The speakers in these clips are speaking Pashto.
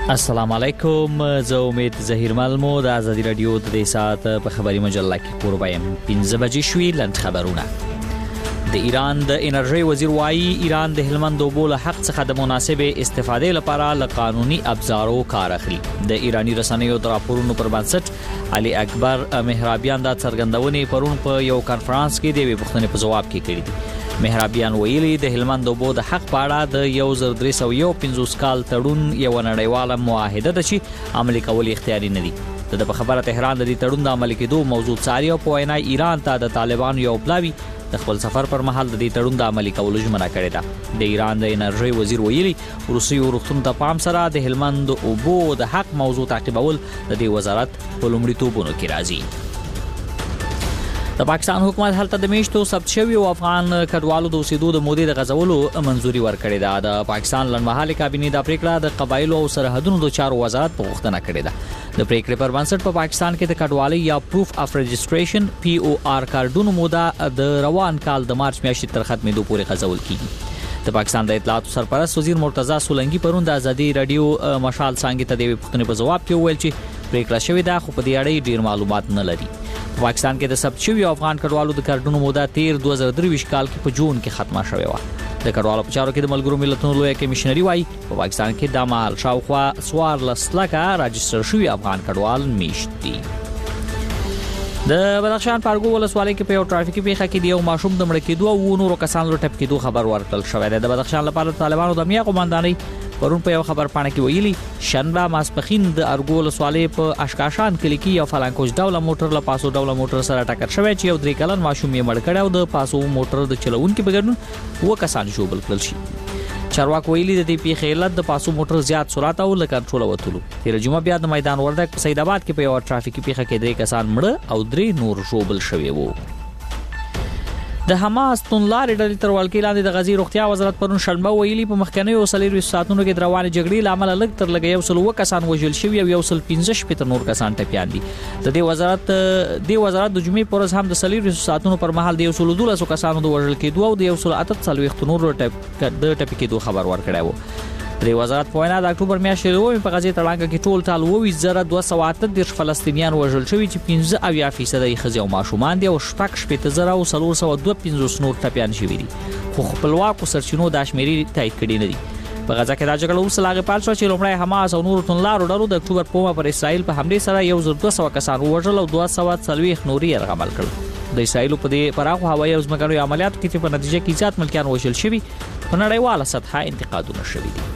السلام علیکم، زه امید ظهیرمل مو د آزادی رادیو د دې ساعت په خبري مجله کې قربا یم. 15 بجې شوي. لنډ خبرونه. د ایران د انرژي وزیر وایي ایران د هلمند اوبو له حق څخه د مناسبې استفادې لپاره له قانوني ابزارو کار اخلي. د ایرانی رسنیو د راپورونو پر بنسټ علي اکبر مهرابیان د څرګندونې پرون په یو کانفرنس کې د یوې پوښتنې په جواب کې کړی دی. مهرابیان ویلي د هلمند اوبو د حق په اړه د 1351 کال تړون یو نړیواله معاهده ده چې عملي کول اختیاري نه دي. د په خبره تهران د دې تړون د عملي کېدو موضوع څاري او په وینا ایران ته د طالبانو یو پلاوی د خپل سفر پر مهال د دې تړون د عملي کولو ژمنه کړې ده. د ایران د انرژي وزیر ویلي روسي روغتون ته پام سره د هلمند اوبو د حق موضوع تعقیبول د دې وزارت په لومړیتوبونو کې راځي. د پاکستان حکومت هلته د میشتو ثبت شوی او افغان کډوالو د اوسېدو د مودې د غځولو منځوري ورکړې ده. د پاکستان لنډمهاله کابینې د پریکړه د قبایلو او سرحدونو د چارو وزارت په غوښتنه کړې ده. د پریکړې پر بنسټ په پاکستان کې د کډوالۍ یا پروف اف رجسټریشن POR کارډونو موده د روان کال د مارچ میاشتې تر ختمېدو پورې غځول کیږي. د پاکستان د اطلاعات سرپرست وزیر مرتضی سولنګي پرون د آزادي رادیو مشال څنګه ته د پوښتنې په جواب کې ویل چې پریکړه شوې ده خو په دې اړه ډیر معلومات نه لري. پاکستان کې د ثبت شوی افغان کډوالو د کارډونو موده 2023 کال کې په جون کې ختمه شوې و. د کډوالو په چارو کې د ملګرو ملتونو لوی کمیشنري وايي په پاکستان کې د مال شاوخوا 14 لکه راجستر شوی افغان کډوال میشت دي. د بدخشان پارګو ولسوالۍ کې په یو ټرافیکي پیښه کې د یو ماشوم د مړ کېدو او نورو کسانو ټپ کېدو خبر ورکړل شوی دی. د بدخشان لپاره طالبانو د امنیه قوماندانۍ پرون په یو خبر پاڼه کې ویلي شنبه ماسپخین د ارګو ولسوالۍ په اشکاشان کلی کې یو فلانکوج ډوله موټر له پاسو ډوله موټر سره ټکر شوی چې یو 3 کلن ماشوم یې مړ کړی او د پاسو موټر د چلوونکي په ګډون و کسان ژوبل کړل شي. چارواکو ویلي د دې پیښې علت د پاسو موټر زیات سرعت او له کنټرول وتلو. تیر جمعه بیا د میدان وردګ په سید آباد کې په یو ټرافیکي پیښه کې 3 کسان مړه او 3 نور ژوبل شوي وو. د حماس تونلارې ډلې تر ولکې لاندې د غزي روغتیا وزارت پرون شنبه ویلي په مخکنیو 30 ساعتونو کې د روانې جګړې لامل لږ تر لږه 100 کسان وژل شوي او 115 نور کسان ټپيان دي. د دې وزارت د جمعې پر ورځ هم د 30 ساعتونو پر مهال د 112 کسانو د وژل کېدو او د 148 نور ټپي کېدو خبر ورکړی و. د وزارت په وینا د اکتوبر میاشتې په غزي تړانګه کې ټول ټال 2238 فلسطینیان وژل شوي چې 15% یې ښځې او ماشومان دي او 45452 نور ټپيان شوي دي. خو خپلواکو سرچینو دا شمیرې تایید کړي نه دي. په غزا کې دا جګړه وروسته لاغې پال شو چې لومړی حماس او نورو تونلارو ډلو د اکتوبر په پر اسرائیل په حمله سره 1200 کسان وژل او 240 نوري یرغمل کړل. د اسرائیل په دې پراخو هوایي او ځمکنیو عملیاتو کې په نتیجه کې زیات ملکیان وژل شوي په نړیواله سطحه انتقادونه شوي دي.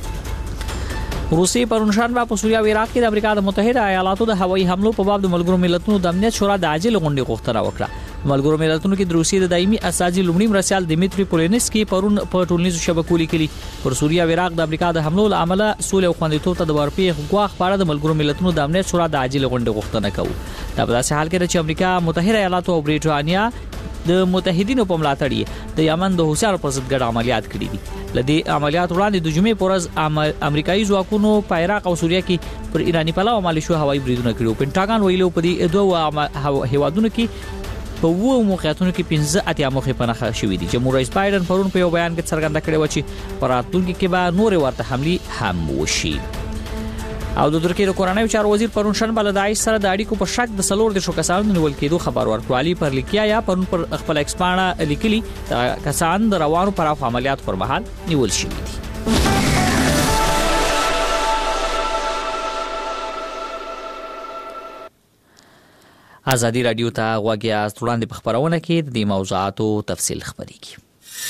روسي پرونشان په سوریه او عراق کې د امریکا متحده ایالاتو د هوایي حملو په باب د ملګرو ملتونو د امنیت شورا د عاجل غونډې غوښتنه وکړه. ملګرو ملتونو کې د روسي د دایمي اساسي لومړي مرسیال دمیتری پولینسکي پرون په ټولنیزو شبکو لیکلي پر سوریه او عراق د امریکا د حملو لامل سولې او خوندیتوب ته د ورپېښ غواخ پاره د ملګرو ملتونو د امنیت شورا د عاجل غونډې غوښتنه کوي. دا په داسې حال کې چې امریکا متحده ایالاتو او بریټانیا د متحدینو په ملاتړ د یمن د حوثیانو پر ضد ګډ عملیات کړي دي. لدی عملیات وړاندې د جمعې پر ورځ امریکایي ځواکونو په عراق او سوریه کې پر ایرانی پلاو مالیشو هوایي بریدونه کړو. پینټاګان ویلو په دې دوه هیوادونو کې په وو موقعیتونو کې 15 موخې پنهخه شوې دي. جمهور رئیس بایدن پرون په یو بیان کې څرګنده کړې و چې په راتلونکي کې به نور ورته حملې هم وشي. او د ترکیې د کورنیو چارو وزیر پرون شنبه له داعش سره د اړیکو په شک د 4 کسانو نیول کېدو خبر ورکړ. علي پر لیکیا یا پرون پر خپل ایکسپاڼه لیکلي کسان د روانو پراخو عملیاتو پر مهال نیول شوي دي. آزادی رادیو ته غوږ یاست. وړاندې په خبرونه کې د دې موضوعاتو تفصیل خبرېږي.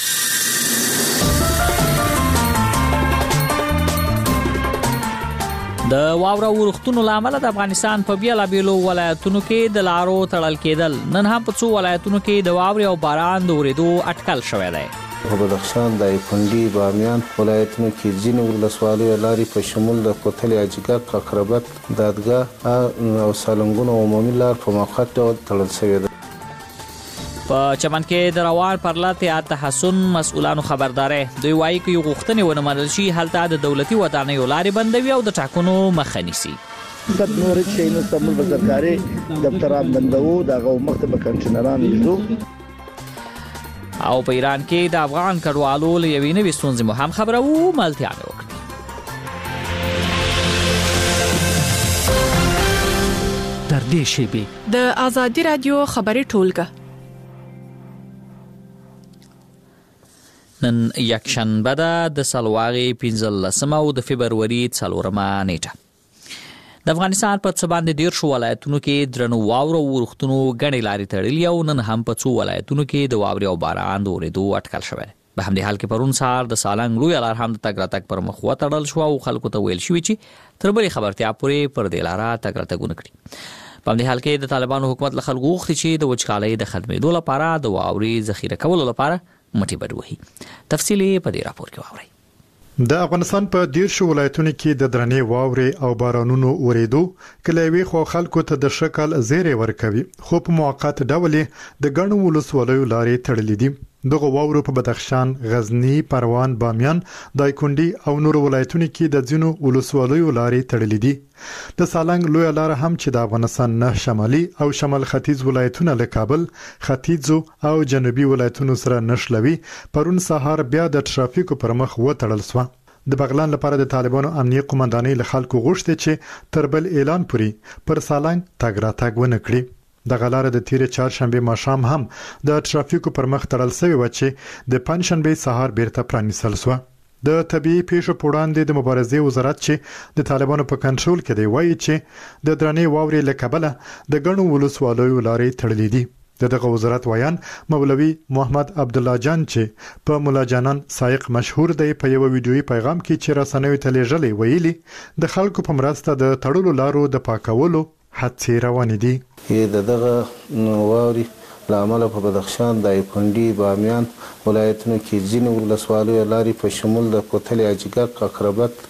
د واوره ورښتونو لامل د افغانستان په بیلابیلو ولایتونو کې د لارو تړل کېدل. نن هم په څو ولایتونو کې د واورې او باران د ورېدو اټکل شوی دی. په بدخشان د ایپنډي بامیان ولایتونو کې ځینې ولسوالیو لارې په شمول د کوتل اجګر ققربت دادګاه او سالنګون عمومي لار په موقت ډول تړل شوې ده. په چمن کې د روان پرلط یا تحسن مسؤلانو خبرداري دوی وایي چې غوښتنې ونه منل شي هلته د دولتي ودانیو لارې بندوي او د ټاکنو مخه نیسي. د نور شي نو سمول بزرګاري دفتران بندوو دغه مکتب کنټینران یزو. او په ایران کې د افغان کډوالو له یوې نوې ستونزې مو هم خبرو ملتیا وکړه. تر دې شیبې د آزادي رادیو خبري ټولګه نن یکشنبه ده د سلواغې 15 او د فبروري 4 نیټه د افغانستان په څه باندې 13 ولایتونو کې درنو واورو ورښتونو غنې لارې تړلې او نن هم په څو ولایتونو کې د واورې او باران د اورېدو اټکل شوی په همدې حال کې پرون سهار د سالنګ لوی لار هم د تګ راتګ پر مخ وتړل شو او خلکو ته ویل شوی چې تر بلې خبرتیا پورې پر دې لاره تګ راتګونه کړي په همدې حال کې د طالبانو حکومت له خلکو غوښتي چې د وچکالۍ د ختمېدو لپاره د واورې ذخیره کولو لپاره مټي بډوهي تفصیلی په دې راپور کې واورئ د افغانستان په 13 ولایتونو کې د درنې واورې او بارانونو اورېدو کله خو خلکو ته د شکل زیرې ورکوي خو په موقت ډول د ګڼو ولسوالیو لارې تړلې دي دغه واورو په بدخشان، غزنی، پروان، بامیان، دایکنډي او نور ولایتونو کې د ځینو ولسوالیو لارې تړلې دي د سالنګ لوی لار هم چې د افغانستان نه شمالي او شمال ختیځ ولایتونه له کابل، ختیځ او جنوبي ولایتونو سره نښلوي پرون سهار بیا د ټرافیکو پر مخ وتړل شو د بغلان لپاره د طالبانو امنیتي قومندانۍ له خلکو غوښتي چې تر بل اعلان پورې پر سالنګ تګ راتګ ونه کړي د غلاره د تیر چهارشنبه ماښام هم د ټرافیکو پر مخ تړل شوی و چې د پنځشنبه سهار بیرته پرانیستل شو د طبيعي پیښو په وړاندې د مبارزې وزارت چې د طالبانو په کنټرول کې دی وایي چې د درنې واورې له کبله د ګڼو ولسوالیو لارې تړلې دي دغه وزارت وایان مولوي محمد عبد الله جان چې په مولا جانان سائق مشهور دی په یو ویډیوي پیغام کې چې رسنیو ته لیږلې ویلي د خلکو په مرسته د تړلو لارو د پاکولو هڅې روانې دي دغه واورې لامل په بدخشان، دایکنډي، بامیان ولایتونو کې ځینې ولسوالیو لارې په شمول د کوتل اجګک، اقربت،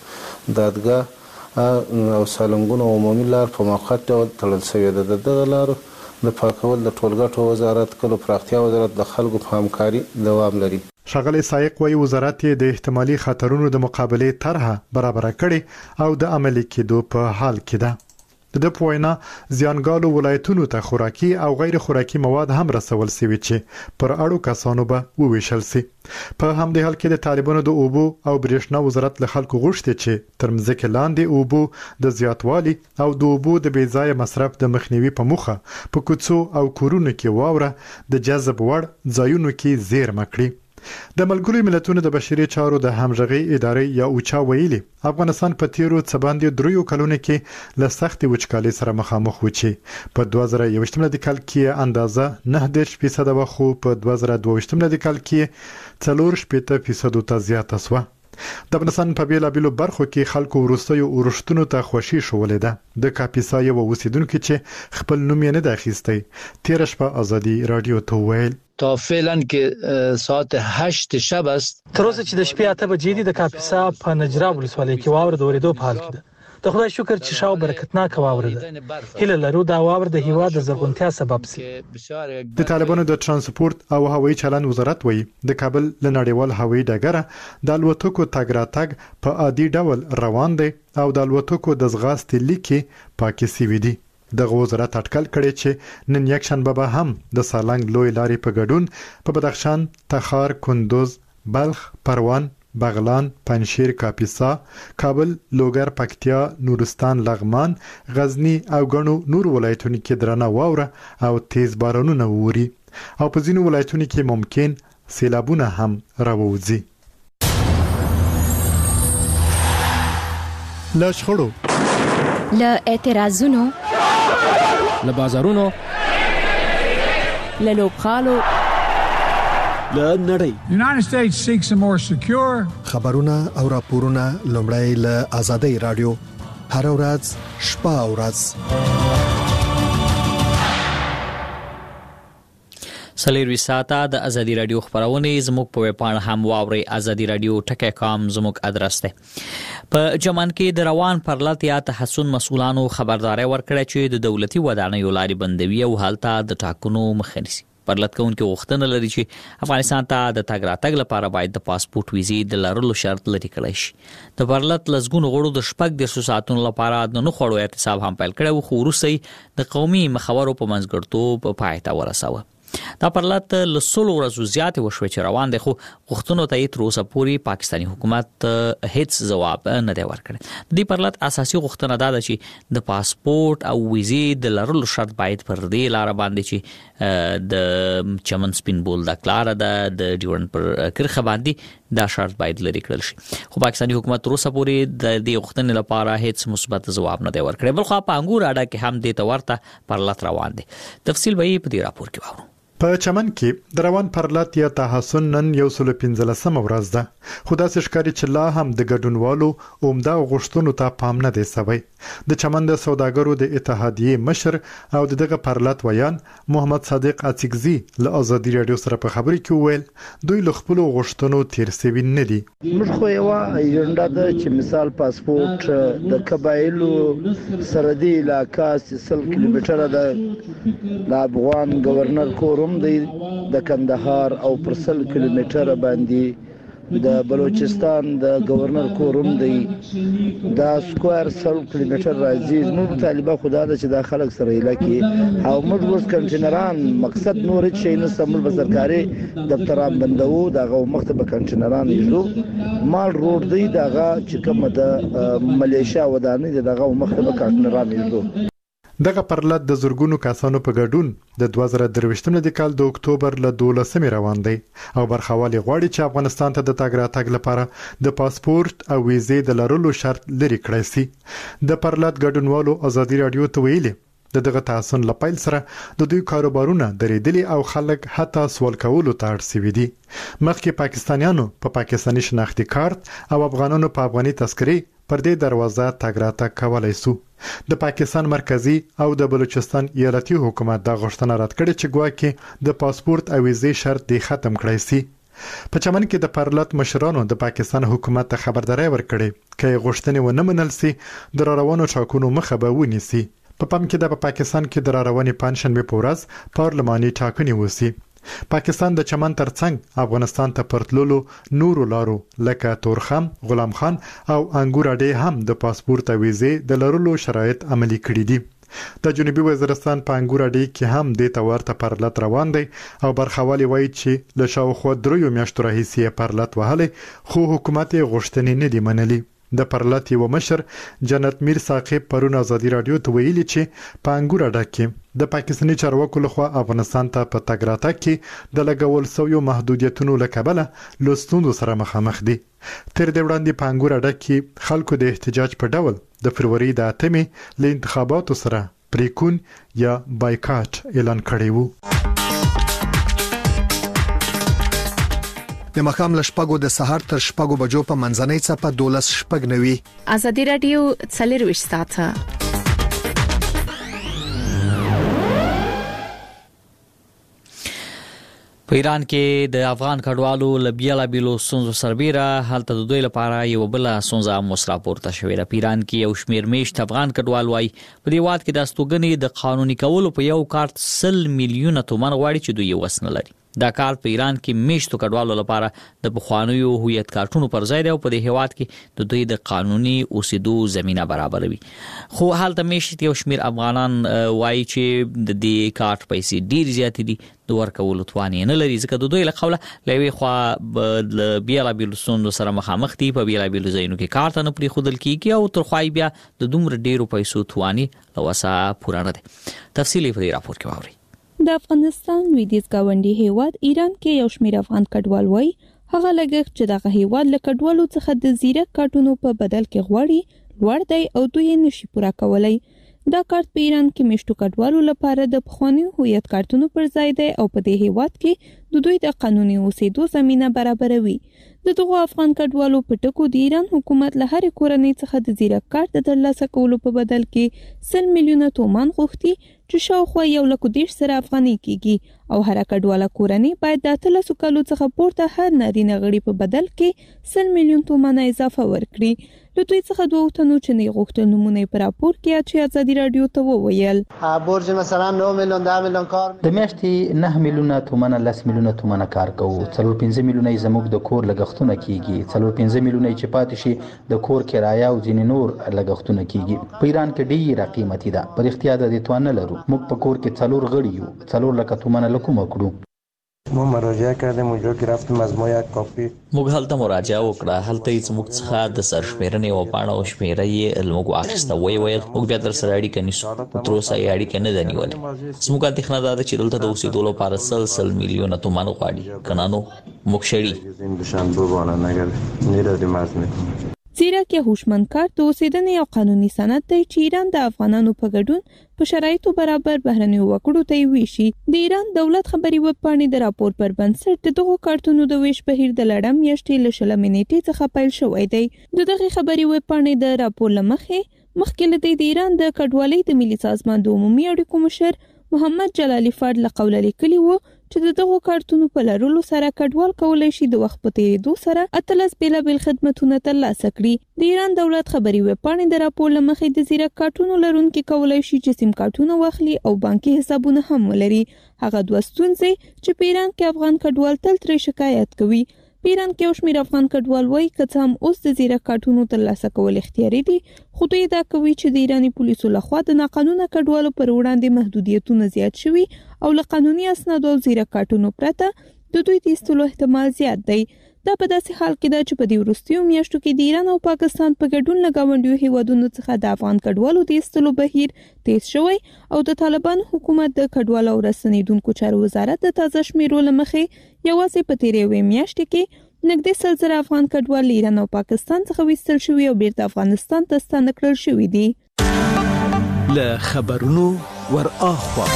دادګا او سالنګونو عمومي لار په موقت ډول تړل شوې ده دغه لارو د پاکول د ټولګټو وزارت کلو پراختیا وزارت د خلکو په همکاري دوام لري شغله سائق وایي وزارت د احتمالي خطرونو د مقابله طرحه برابر کړي او د عملي کېدو په حال کې ده د پوینا زیانګالو ولایتونو ته خوراکي او غیر خوراکي مواد هم رسول شوي چې پر اړو کسانو به وویشل شي په همدې حال کې د طالبانو د اوبو او برېښنا وزارت له خلکو غوښتي چې تر مځکه لاندې اوبو د زیاتوالي او د اوبو د بې ځای مصرف د مخنیوي په موخه په کوڅو او کورونو کې واوره د جذب وړ ځایونو کې زیرمه کړي د ملګرو ملتونو د بشري چارو د همغږي ادارې یا اوچا ویلي افغانستان په تیرو څه باندې 3 کلونو کې له سخت وچکالۍ سره مخامخ و چې په 2021 کال کې اندازه 9% و خو په 2022 کال کې 4% ته زیاته شوه د افغانستان په بیلابیلو برخو کې خلکو ورستیو ورښتونو ته خوشي شولې ده د کاپیسا یو اوسیدونکو چې خپل نوم یې نه د اخیستی تیر شپه ازادي رادیو ته ویل تا فعلا که ساعت 8 شب است تر اوسه چې د شپې 8 بجې دي د کاپیسا په نجراب ولسوالۍ کې واوره د اورېدو په حال کې ده د خدای شکر چې شاو برکتناک واوره ده هله لرو دا واوره د هیواد د زرغونتیا سبب سي د طالبانو د ترانسپورت او هوایي چلند وزارت وایي د کابل له نړیوال هوایي ډګره د الوتکو تګ راتګ په عادي ډول روان دي او د الوتکو د ځغاستې لیکي پاکي سوي دي دغه وزارت اټکل کړي چې نن یکشنبه به هم د سالنګ لوی لارې په ګډون په بدخشان، تخار، کندوز، بلخ، پروان، بغلان، پنجشیر، کاپیسا، کابل، لوګر، پکتیا، نورستان، لغمان، غزنی او ګڼو نور ولایتونو کې درنه واوره او تیز بارانونه ووري او په ځینو ولایتونو کې ممکن سیلابونه هم راوځي. له شخړو، له اعتراضونو، له بازارونو، له لوبخالو، له نړۍ. United States seeks a more secure خبرونه او راپورونه لومړی له آزادۍ رادیو هر ورځ شپه او ورځ سلیروي ساته د ازادي رادیو خبرونه زموږ په ویبپاڼه هم واوري azadiradio.com زموږ ادرس ده. په جمن کې د روان پرلط یا تحسن مسؤلانو خبرداري ورکړه چې د دولتي ودانیو لارې بندوي او حالت د ټاکنو مخه نیسي. پرلط کوونکي غوښتنه لري چې افغانستان ته د تګ راتګ لپاره باید د پاسپورت ویزې د لرلو شرط لري کړی شي. د پرلط لزګونو غړو د شپږ د ساعتونو لپاره د نه خړو احتساب هم پیل کړو خو وروسته د قومي مخاورو په منځګړتوب په پای ته ورساوه. دا پرلط له 16 ورځو زیات وشوي چې روان دي، خو غوښتنو ته تر اوسه پورې پاکستاني حکومت هیڅ جواب نه دی ورکړی. د پرلط اساسي غوښتنه دا ده چې د پاسپورت او ویزې د لرلو شرط باید پر دې لار باندې چې د چمن سپین بول د کلار د ډیورنډ پر کرخه باندې دا شرط باید لري کړل شي. خو پاکستاني حکومت تر اوسه پورې د دې غوښتنې لپاره هیڅ مثبت جواب نه دی ورکړی. بل خو په انګور اډه کې هم د تورته پرلط روان دي. تفصیل به په دې راپور کې واورو. په چمن کې د روان پرلط یا تحسن نن 115 ورځ ده، خو داسې ښکاري چې لا هم د ګډونوالو عمده غوښتنو ته پام نه دی سوی. د چمن د سوداګرو د اتحادیې مشر او دغه پرلط ویان محمد صادق اڅکزي له آزادي رادیو سره په خبرې کې وویل دوی له خپل غوښتنو تیر سوي نه دي. موږ خو یو ایجنډا ده چې مثال پاسپورت د قبایلو سرحدي علاقہ 30 کیلومتره د افغان گورنر کورم دی د کندهار او پر 100 کیلومتره باندې د بلوچستان د گورنر کورم دی دا سکوير 100 کیلومتر راځي. موږ طالبه خدا د چې د خلک سره علاقې او موږ ورس کنټینران مقصد نور شي نه سمول به سرکاري دفتران بندو دغه مختبه کنټینران یو مال روډ دی دغه چې کومه د ملیشیا ودانې دغه مختبه کنټینران یو. دغه پرلط د زورګونو کسانو په ګډون د 2023 د کال د اکتوبر له 12 روان دی او برخوالي غواړي چې افغانستان ته د تګ راتګ لپاره د پاسپورت او ویزې د لرلو شرط لري کړی سي. د پرلط ګډونوالو آزادي رادیو ته ویلي دغه تحسن لپاره سره د دوی کاروبارونه درېدلي او خلک حتی سوال کولو ته اړ شوي دي. مخکې پاکستانیانو په پاکستاني شناختی کارت او افغانانو په افغاني تذکرې پر دې دروازه تګ راتګ کولای سو. د پاکستان مرکزی او د بلوچستان ایالتي حکومت دا غوښتنه رد کړې چې ګواکې د پاسپورت او ویزې شرط دی ختم کړی سي. په چمن کې د پرلط مشرانو د پاکستان حکومت ته خبرداري ورکړې چې غوښتنې ونه منل سي د روانو ټاکنو مخه به ونیسي. په پام کې د پاکستان کې د رواني پنځشنبه په ورځ پارلماني ټاکنې وسی. پاکستان د چمن ترڅنګ افغانستان ته پرتللو نورو لارو لکه تورخم، غلام خان او انګور اډې هم د پاسپورت او ویزې د لرلو شرایط عملي کړي دي. د جنوبي وزیرستان په انګور اډې کې هم د تورته پرلط روان دی او برخوالي وایي چې له شاوخوا 3 میاشتو راهیسې پرلط وهلي خو حکومت غوښتنې نه دی منلي. د پرلط یو مشر جنت میر ساقب پرون آزادي رادیو ته ویلي چې په انګور اډه کې د پاکستاني چارواکو لخوا افغانستان ته په تګ راتګ کې د لګول شویو محدودیتونو له کبله له ستونزو سره مخامخ دي. تر دې وړاندې په انګور اډه کې خلکو د احتجاج په ډول د فروری د 8 له انتخاباتو سره پریکون یا بایکاټ اعلان کړی وو. د مخام لشپګو د سحر تر شپګو بجو په منځنۍ صفه 12 شپګ نوي آزادي رادیو 24 ساعته. په ایران کې د افغان کډوالو لبیاله بیلو سونزو سربیره حالت د دوی لپاره یو بل سونزا مسرا پورته شوې ده. په ایران کې یو شمیر میشت افغان کډوال وای په دې وخت کې د استوګنې د قانوني کولو په یو کارت 100 میلیونه تومان غواړي چې دوی وسنه لري. دا کار په ایران کې میشتو کډوالو لپاره د بخوانیو هویت کارتونو پر ځای دی او په دې هیواد کې د دوی د قانوني اوسېدو زمينه برابروي. خو حالت میشت یو شمیر افغانان وایي چې د دې کارت پیسې ډیر زیات دي د ورکولو توان نه لري ځکه د دوی له قوله لوي خو بیاله بیل سوند سره مخامخ دي په بیاله بیل زینو کې کارت نه پری خودل کیږي او تر خوای بیا د دومره ډیرو پیسو تواني لوسه پورانه دي. تفصیلی په دې راپور کې واوري. د افغانستان لویدیځ گاونډي هیواد ایران کې یو شمیر افغان کډوال وای هغه لګښت چې دغه هیواد له کډوالو څخه د زیرک کارتونو په بدل کې غواړي لوړ دی او دوی نشي پوره کولای. دا کارت په ایران کې میشتو کډوالو لپاره د بخوانی هویت کارتونو پر ځای دی او په دې هیواد کې د دوی د قانوني اوسېدو زمينه برابروي. د دغه افغان کډوالو په ټکو د ایران حکومت له هر کورنۍ څخه د زیرک کارت د ترلاسه کولو په بدل کې 100 میلیونه تومان غوښتي چې شاوخوا 110 سره افغاني کیږي او هر کډواله کورنۍ باید د 13 کالو څخه پورته هر نارینه غړي په بدل کې 100 میلیون تومان اضافه ورکړي. له دوی څخه دوه تنو چې نه غوښتل نمونه پر راپور کې چې ازادي رادیو ته وویل برج مثلا 9 میلیون 10 میلیون کار د میاشتې 9 میلیونه تومنه 10 میلیونه تومنه کار کوو 4-5 میلیونه زموږ د کور لګښتونه کیږي 4-5 میلیونه چې پاتې شي د کور کرایه او ځینې نور لګښتونه کیږي په ایران کې ډیره قیمتي ده په اختیار د دې توان نه لرو موږ په کور کې 4 غړي یو 4 لکه تومنه لکوم کړو ما مراجعه کردیم اونجا که رفتیم از ما یک کاپی موږ هلته مراجعه وکړه هلته هیڅ موږ څخه د سرشمیرنې او پاڼه او شمیره یې موږ واخیسته ویل موږ بیا در سره اړیکه نیسو تر اوسه یې اړیکه نه ده نیولې زموږ اندېښنه دا ده چې دلته د اوسېدو لپاره سل میلیونه تومان غواړي که نه نو موږ شړي این دوشنبه بانه نگر نیرادیم عرض میکنم زیرک یا هوشمند کار د اوسېدنې او قانوني سند دی چې ایران د افغانانو په ګډون په شرایطو برابر بهرنیو وګړو ته ویشي د ایران دولت خبري وب پاڼې د راپور پر بنسټ دغه کارتونو د ویش بهیر د لړم میاشتې له شلمې نیټې څخه پیل شوی دی دغه خبري وب پاڼې د راپور مخکې له د ایران د کډوالۍ د ملي سازمان د عمومي اړیکو مشر محمد جلالي فرد له قوله لیکلي وو چې دغه کارتونو په لرلو سره کډوال کولای شي د وخت په تیریدو سره 18 بیلابل خدماتونه ترلاسه کړي د ایران دولت خبري وب پاڼې د راپور لمخې د زیرک کارتونو لرونکي کولای شي چې سیم کارتونه واخلي او بانکي حسابونه هم ولري هغه دوه ستونزې چې په ایران کې افغان کډوال تل ترې شکایت کوي په ایران کې یو شمېر افغان کډوال وایي که څه هم اوس د زیرک کارتونو ترلاسه کول اختیاري دي خو دوی دا کوي چې د ایراني پولیسو لخوا د ناقانونه کډوالو پر وړاندې محدودیتونه زیات شوي او له قانوني اسنادو او زیرک کارتونو پرته د دوی د ایستلو احتمال زیات دی دا په داسې حال کې ده چې په دې وروستیو میاشتو کې د ایران او پاکستان په ګډون له ګاونډیو هیوادونو څخه د افغان کډوالو د ایستلو بهیر تیز شوی او د طالبان حکومت د کډوالو او رسنیدونکو چارو وزارت د تازه شمیرو له مخې یوازې په تیرې یوې میاشتې کې نږدې 100 افغان کډوال ایران او پاکستان څخه ویستل شوي او بیرته افغانستان ته ستانه کړل شوي دي له خبرونو ور اخوا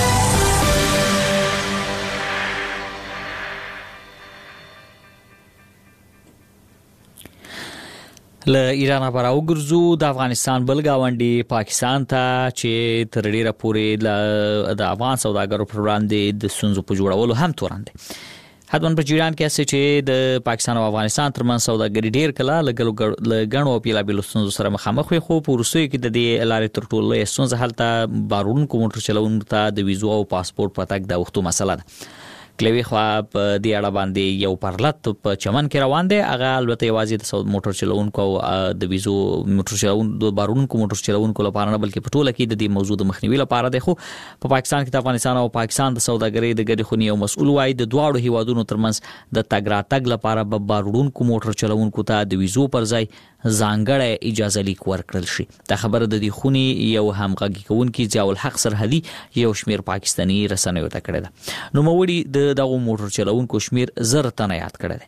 له ایران پر اوګرزو د افغانستان بل گاونډي پاکستان ته چې تر ډیره پورې د افغان سوداګرو پر وړاندې د سنځو په جوړولو هم تورن دي حتمن په جریان کې چې د پاکستان او افغانستان ترمنځ سوداګري ډیر کله لګڼو او پیلابیلو ستونزو سره مخامخ وي خو په روسیې کې د دې لارې تر ټولو ستونزه هلته بارونکو موټر چلوونکو ته د ویزو او پاسپورت پتاک د وختو مسله ده کلوي خو په دې اړه باندې یو پرلط په چمن کې روان دي هغه البته یوازې د موټر چلوونکو او د ویزو موټر چلوونکو د بارونکو موټر چلوونکو لپاره نه بلکې په ټوله کې د دې موضوع د مخنیوي لپاره دی خو په پاکستان کې د افغانستان او پاکستان د سوداګرۍ د ګډې خونی او مسؤل وای د دواړو هیوادونو ترمنځ د تګ راتګ لپاره به بارونکو موټر چلوونکو ته د ویزو پر ځای ځانګړی اجازه لیک ورکړل شي دا خبره د دې خونی یو همغږي کوونکی ضیاء الحق سرحدي یو شمیر پاکستانی رسنیو ته کړی ده نو موړي دغه موټر چلوونکو شمیر زر تنه یاد کړی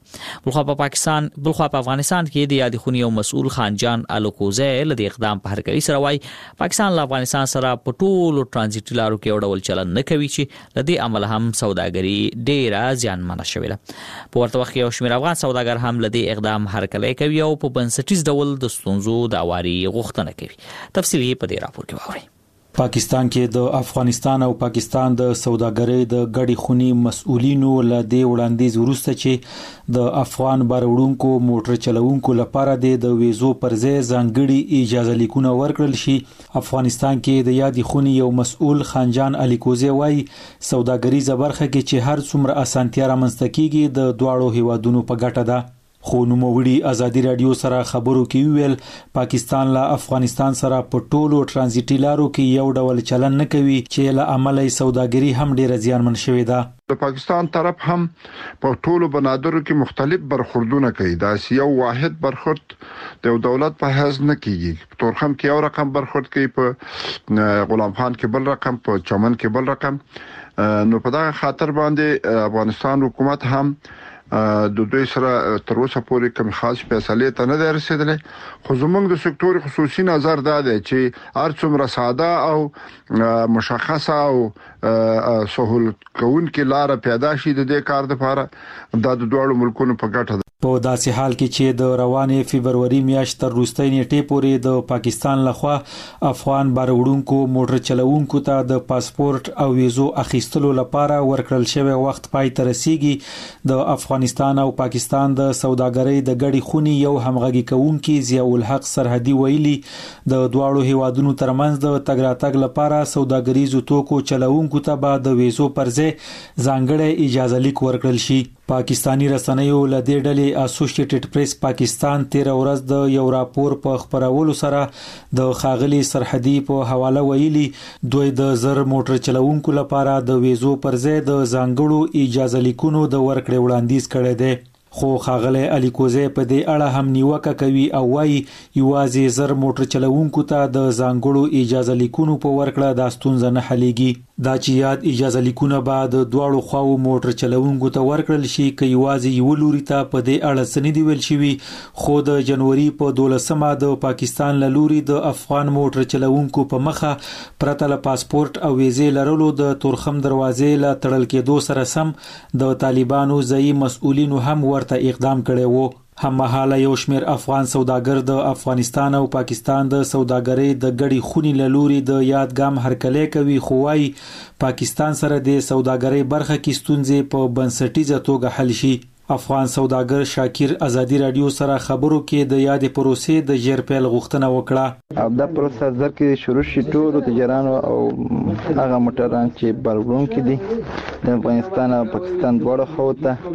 دی بلخوا په افغانستان کې د یاد خونی یو مسؤل خان جان الوکوزه له اقدام په هرکلی سره وای پاکستان له افغانستان سره په ټولو ترانزیټي لارو کې وړول چلن نه کوي چې لدې عمل هم سوداګري ډیره زیانمنه شوې ده په ورته وخت کې یو شمیر افغان سوداګر هم لدې اقدام هرکلی کوي او په بنسټیز ډول د ستونزو د اواري غوښتنه کوي تفصیلی په دې راپور کې واورئ پاکستان کې د افغانستان او پاکستان د سوداګرۍ د غړي خونی مسؤلینو له دې وړاندیز وروسته چې د افغان بارونکو موټر چلوونکو لپاره د ویزو پر ځای ځانګړي اجازه لیکونه ورکړل شي افغانستان کې د یادې خونی یو مسؤل خانجان الیکوزی وای سوداګریزه برخه کې چې هر څومره اسانتیا رامنځته کیږي د دواړو هیوادونو په ګټه ده خو نوموړي ازادي رادیو سره خبرو کې ویل پاکستان له افغانستان سره په ټولو ترانزیټي لارو کې یو ډول چلن نه کوي چې له عمله سوداګري هم ډیره زیانمن شوې ده د پاکستان طرف هم په ټولو بنادرو کې مختلف برخوردونه کوي دا یو واحد برخورد د دولت په حیث نه کیږي تورخم کې یو رقم برخورد کوي په غلام خان کې بل رقم په چمن کې بل رقم نو په دا خاطر باندې افغانستان حکومت هم د دوی سره تر اوسه پورې کوم خاص فیصله ته نه رسیدلې خو زمونږ د سکتور خصوصي نظر دا دی چې هر څومره ساده او مشخصه او سهولت کوونکې لار پیدا شي د دې کار لپاره د دوه ملکونو په ګټه په داسې حال کې چې د روانې فبرवरी میاشت تر وروستۍ نیټې پورې د پاکستان لخوا افغان باروړونکو موټر چلوونکو ته د پاسپورت او ویزو اخیستلو لپاره ورکړل شوی وخت پای ته رسیږي. د افغانستان او پاکستان د سوداګرۍ د ګډې خونې یو همغږي کوونکي ضیاء الحق سرحدي ویلي د دواړو هیوادونو ترمنځ د تګ راتګ لپاره سوداګریزو توکو چلوونکو ته به د ویزو پر ځای ځانګړی اجازه لیک ورکړل شي. پاکستانی رسنیو له دې ډلې اسوسییټډ پریس پاکستان 13 ورځ د یو راپور په خبرولو سره د خاغلی سرحدي په حواله ویلي دوی د زر موټر چلوونکو لپاره د ویزو پر ځای د ځانګړو اجازه لیکونو د ورکړې وړاندیز کړی دی. خو خاغلی علي کوزی په دې اړه هم نیوکه کوي او وايي یوازې زر موټر چلوونکو ته د ځانګړو اجازه لیکونو په ورکړه د ستونزه نه حلېږي. دا چې یاد اجازه لیکونه به د دواړو خواو موټر چلوونکو ته ورکړل شي که یوازې یو لوري ته په دې اړه څه نه دي ویل شوي. خو د جنوري په 12مه د پاکستان له لوري د افغان موټر چلوونکو په مخه پرته له پاسپورت او ویزې لرلو د تورخم دروازې له تړل کېدو سره سم د طالبانو ځایي مسؤلینو هم ورته اقدام کړی وو. هممهاله یو شمیر افغان سوداګر د افغانستان او پاکستان د سوداګرۍ د ګډې خونې له لوري د یادګام هرکلی کوي خو وايي پاکستان سره د سوداګرۍ برخه کې ستونزې په بنسټیزه توګه حل شي. افغان سوداګر شاکر ازادي رادیو سره خبرو کې د یادې پروسې د ژر پیل غوښتنه وکړه. دا پروسه زر کې شروع شي ټول تجارانو او هغه موټران چې باروړونکي دي د افغانستان او پاکستان دواړو خواو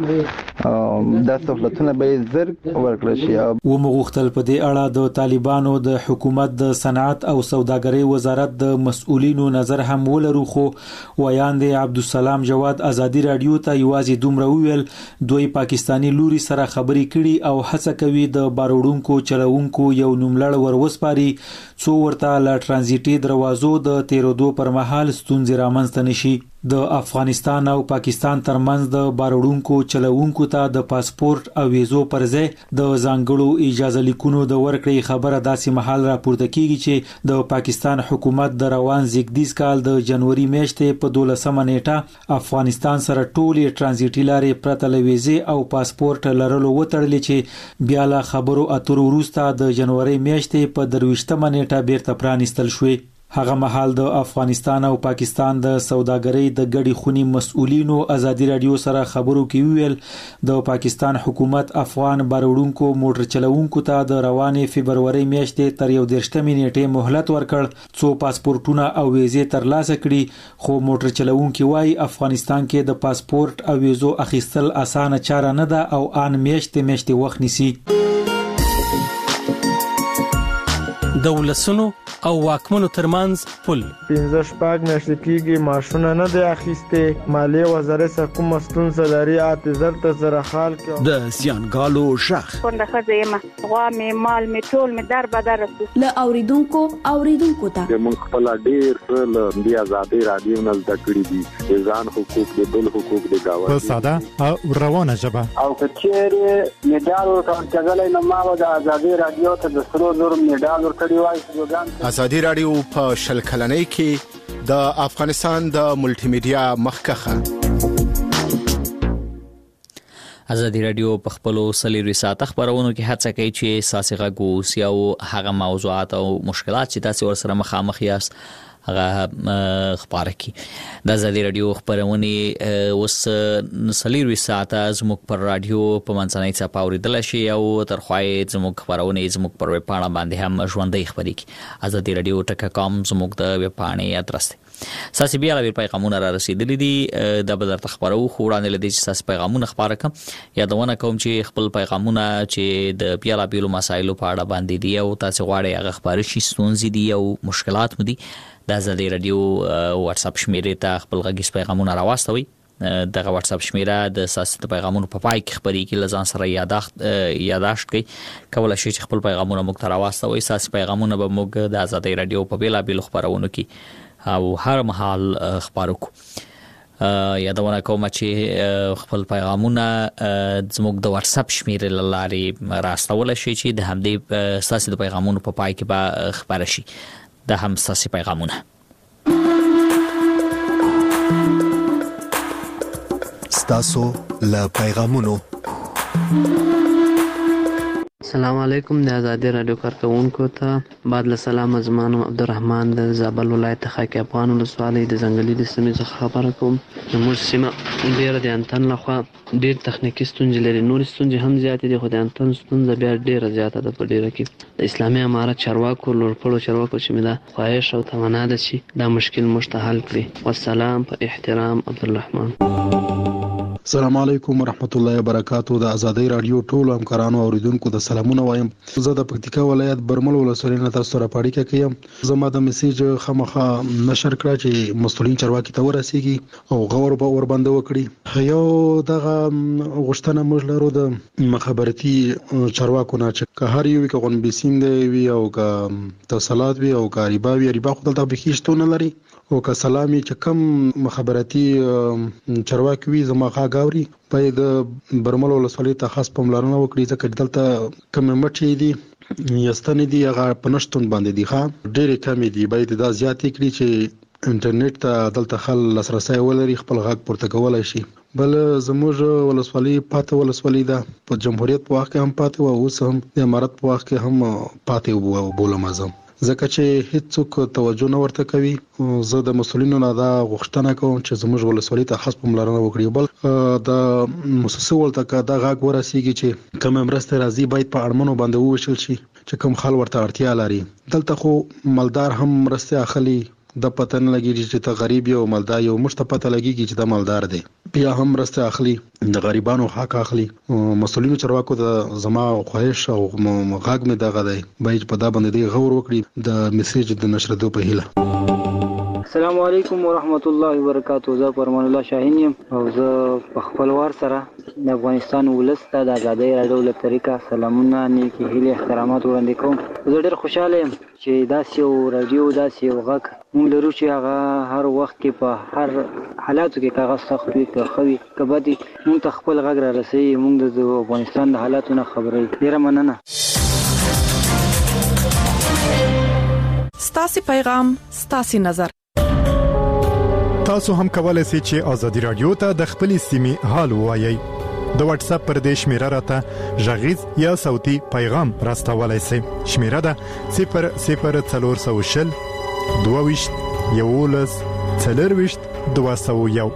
ته دا سہولتونه به زر ورکړل شي. و مغوښتل په دې اړه د طالبانو د حکومت د صنعت او سوداګرۍ وزارت د مسؤلینو نظر هم ولرو خو ویاند عبدالسلام جواد ازادي رادیو ته یوازې دومره ویل دوی پاکستانی لوري سره خبرې کړي او هڅه کوي د باروړونکو چلوونکو یو نوملړ ورسپاري څو ورته لا ترانزیټي دروازو د تیرودو پر مهال ستونزې رامنځته نشي. د افغانستان او پاکستان ترمنځ د باروړونکو چلوونکو ته د پاسپورت او ویزو پر ځای د ځانګړو اجازه لیکونو د ورکړې خبره داسې مهال راپورته کیږي چې د پاکستان حکومت د روان زیږدیز کال د جنوري میاشتې په 12مه نیټه افغانستان سره ټولې ترانزیټي لارې پرته له ویزې او پاسپورت لرلو وتړلې چې بیا له خبرو اترو وروسته د جنوري میاشتې په 23مه نیټه بیرته پرانیستل شوې. هغه مهال د افغانستان او پاکستان د سوداګرۍ د ګډې خونې مسؤلینو ازادي رادیو سره خبرو کې ویل د پاکستان حکومت افغان باروړونکو موټر چلوونکو ته د روانې فبرवरी میاشتې تر 31مې نیټې مهلت ورکړ څو پاسپورتونه او ویزې ترلاسه کړي خو موټر چلوونکي وايي افغانستان کې د پاسپورت او ویزو اخیستل اسانه چاره نه ده او ان میاشتې وخت نیسي. د ولسونو او واکمنو ترمنځ پل 15 میاشتې کېږي ماشونه نه دی اخیسته مالیه وزارت څخه کوم ستونزه لري اته زرته سره حال کې د زیانګالو شخ څنګه خزه ما غوا می مال می ټول می در بدر له اوریدونکو ته موږ خپل ډیر له بیا آزادي رادیو نه زده کړی دي ځان حقوق د بل حقوق د گاوه په ساده او روانه ژبه او کچېره میډال ورکړل کېدل نو ما د آزادي رادیو ته د 100 میډال ورکړی وای. آزادي رادیو په شل کلنۍ کې د افغانستان د ملټي میډیا مخکخه. آزادي رادیو په خپلو سلیری ساعت خبرونو کې هڅه کوي چې ساسي غوږ سیاو هغه موضوعات او مشکلات چې تاسو ورسره مخامخ یاست هغه خبره کی. د آزادي رادیو خبرونه اوس سلیری ساعت زموږ پر رادیو په منځنۍ څپه اوریدل شي او ترخوای زموږ خبرونه زموږ پر ویب پاڼه باندې هم ژوندۍ خبرې کی. آزادي رادیو ټک.com زموږ د ویب پاڼې ادرس دی. ساسي بیا له پیغامونه را رسیدلې دي د بدر تخبرو خوړانه لدی چې ساسي پیغامونه خبره کوم یادونه کوم چې خپل پیغامونه چې د پیاله بیلو مسایلو په اړه باندې دی او تاسو غواړئ هغه خبرې شي ستونزې دي او مشکلات مو دي د آزادي رادیو واتس اپ شمیرې ته خپل غږیز پیغامونه راوستوي. دغه واتس اپ شمیره د ساسي پیغامونو په پای کې خبرې کې لزان سره یاداشت کوي کولای شي چې خپل پیغامونه موږ ته راوستوي. ساسي پیغامونه به موږ د آزادي رادیو په بیل بیل خبرونو کې او هر مهال خبرو کو. یادونه کوم چې خپل پیغامونه زموږ د واتس اپ شمیرې لارې راستول شي چې د همدې ساسي پیغامونو په پای کې به خبر شي. د هم ساسي پیغامونه ستاسو له پیغامونو السلام علیکم د آزادي رادیو کارکونکو ته بعد له سلام زمانو عبدالرحمن د زابل ولایت خاک افغان ولسوالۍ د ځنګلي د سیمې څخه خبره کوم. زموږ سیمه ډېره د انتن لخوا ډېر تخنیکي ستونزې لري، نورې ستونزې هم زیاتې دي، خو د انتن ستونزه بیا ډېره زیاته ده په ډېره کې. د اسلامي امارت چارواکو لوړپوړو چارواکو چې مې دا خواهش او تمنا ده چې دا مشکل موږ ته حل کړي. والسلام په احترام عبدالرحمن. السلام علیکم ورحمت الله وبرکاتو. د آزادۍ رادیو ټولو همکارانو او اوریدونکو د سلامونه وایم. زه د پکتیکا ولایت برمل ولسوالۍ نه تاسو سره پاړیکه کوم. زما د میسیج خامخا نشر کړه چې مسؤلین چارواکي ته ورسیږي او غور به ور باندې وکړي. یو دغه غوښتنه موږ لرو د مخابرتي چارواکو نه چې هر یو کې غونډې سیند وي او که اتصالات وي او که ریبا خو دلته به هیڅ نه لري او که سلامي چې کم مخابرتي چارواکي وي زما غاوري باید برمل ولسوالۍ ته خاص پاملرنه وکړي ځکه دلته کم مټي دي یستنې دي هغه په نشټون باندې دي ښه ډېرې کمې دي. باید دا زیاتې کړي چې انټرنیټ ته دلته خل لاسرسي ولري خپل غږ پورته کولای شي. بل زموږ ولسوالۍ پاتې ولسوالۍ ده په جمهوریت په وخت کې هم پاتې او اوس هم د امارت په وخت کې هم پاتې بولم ازم ځکه چې هیڅوک توجه نه ورته کوي. زه د مسؤلینو نه دا غوښتنه کوم چې زموږ ولسوالۍ ته خاص پاملرنه وکړي. بل د مؤسسو ولته دا غږ ورسیږي چې کوم مرسته راځي باید په اړمنو باندې وویشل شي چې کوم خل ورته اړتیا لري. دلته خو مالدار هم مرسته اخلي د پته نه لګیږي چې ته غریب یو مالدار یو مشته پته لګیږي چې دا مالدار دی بیا هم مرسته اخلي د غریبانو حق اخلي. مسؤلینو چارواکو د زما خواهش او غږ مې دغه دی باید په دا باندې غور وکړي د میسیج د نشردو په هیله. السلام علیکم ورحمت الله وبرکاتو. زه پرمان الله شاهین یم او زه په خپلوار سره د افغانستان ولس ته د آزادۍ رادیو له طریقه سلامونه نیکی هیلې احترامات وړاندې کوم. زه ډېر خوشاله یم چې داسې یو رادیو داسې یو غږ موږ لرو چې هغه هر وخت کې په هر حالاتو کې کاغذ سخت وي که ښه وي که بد وي موږ ته خپل غږ را رسوي. موږ د افغانستان د حالاتو نه خبروي. ډېره مننه. ستاسې پیغام ستاسې نظر. تاسو هم کولای شئ چې آزادي رادیو ته د خپلې سیمې حال ووایئ. د واتس اپ پر دې شمیره راته غږیز یا صوتي پیغام راستولای شئ. شمیره ده 00420 22 11 40 201.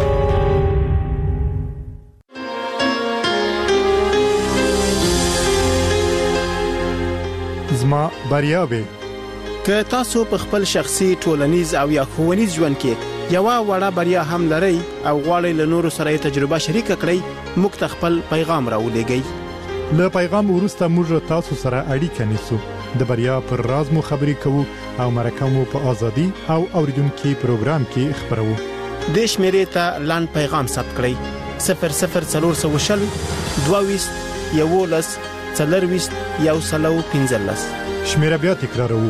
زما بریاوي که تاسو په خپل شخصي ټولنیز او یا ښوونیز ژوند کې یو وړه بریا هم لرئ او غواړئ له نورو سره تجربه شریک کړئ موږ ته خپل پیغام راولېږئ. له پیغام وروسته موږ تاسو سره اړیکه نیسو. د بریا پر راز مو خبرې کوو او مرکه مو په ازادي او اوریدونکو پروګرام کې خبرو. د شمیرې ته لاند پیغام ثبت کړئ 00420 22 11 40 115. شمیره بیا تکراروو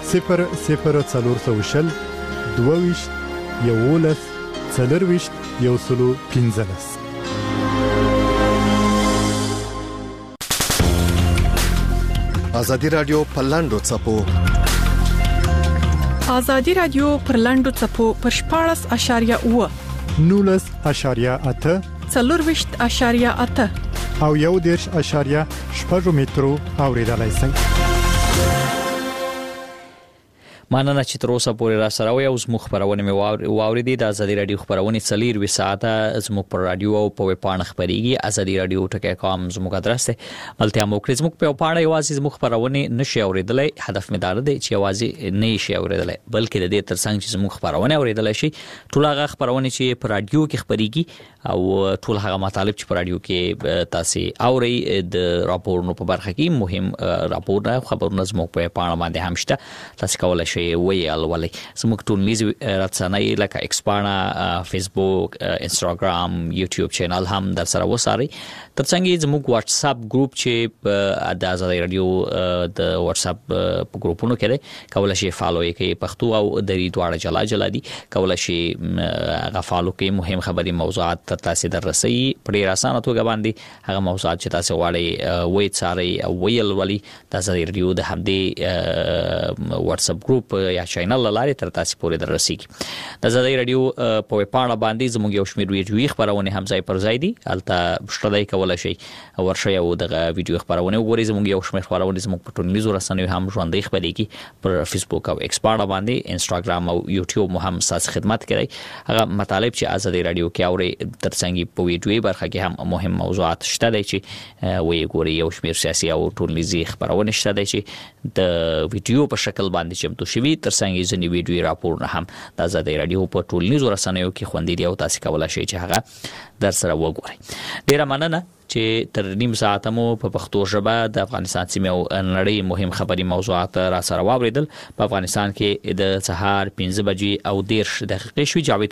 00420 22 11 40 115. آزادي رادیو په لاندو چپو. آزادي رادیو پر لاندو چپو پر 14.8 19.8 40.8 او 1.8 مترو اوریدلای شئ. مننه چې تر اوسه پورې را سره وي او زموږ خبرونه مې واوریدي. د آزادي رادیو خبرونه 4 ساعته زموږ پر رادیو او په ویب پاڼه خبريږي. آزادي رادیو ټکی.com زموږ ادرس دی. ملتیا مو کړئ زموږ په پاڼه یوازې زموږ خبرونه نشي اوریدلای. هدف مې دا دی چې یوازې نه شي اوریدلای بلکې د دې ترڅنګ چې زموږ خبرونه اوریدلای شي ټول هغه خبرونه چې په رادیو کې خبريږي او ټول هغه مطالب چې په رادیو کې تاسو اوري د راپورونو په برخه کې مهم راپورونه خبرونه زموږ په پاڼه باندې هم شته. تاسو کولای شئ ویل ولې زموږ ټولنیز رسنۍ لکه ایکسپانا فیسبوک انستاګرام یوټیوب چینل هم در سره وساري. ترڅنګ زموږ واتس اپ ګروپ چې د آزادي رادیو د واتس اپ په ګروپونو کې دی کولای شئ فالو یې پښتو او دری دواړه جلا دي کولای شئ غفالو کې مهم خبري موضوعات تر تاسو دررسي په ډیر اسانه توګه باندې هغه موضوعات چې تاسو غواړئ وایي څاري او ویل ولې د آزادي رادیو د همدې واتس اپ ګروپ YouTube یا چینل لاره تر تاسو پورې دررسیږي د آزادۍ رادیو په پاڼه باندې زموږ یو شمېر ویډیوي خبرونه هم ځای پر ځای دي البته شتلای کولای شي ورشي او دغه ویډیو خبرونه وګورئ زموږ یو شمېر خبرونه زموږ په ټولنیزو رسنیو هم ژوندۍ خبرېږي پر فیسبوک او ایکس باندې انستګرام او یوټیوب مو هم ساس خدمت کوي هغه مطالب چې آزادۍ رادیو کې اوري ترڅنګ په ویډیوي برخه کې هم مهم موضوعات شته دي چې وی ګوري یو شمېر سیاسي او ټولنیزي خبرونه شته دي چې د ویډیو په شکل باندې چمتو شوي ترڅنګ ځینې ویډیوي راپورونه هم د آزادۍ رادیو په ټولنیزو رسنیو کې خوندې دي او تاسو کولای شئ چې هغه در سره وګورئ ډیره مننه چې تر نیم ساعت مو په پښتو ژبه د افغانستان سیمه او نړۍ مهم خبري موضوعات را سره واوریدل په افغانستان کې د سهار 5 بجې او 10 دقیقې شوي جاوید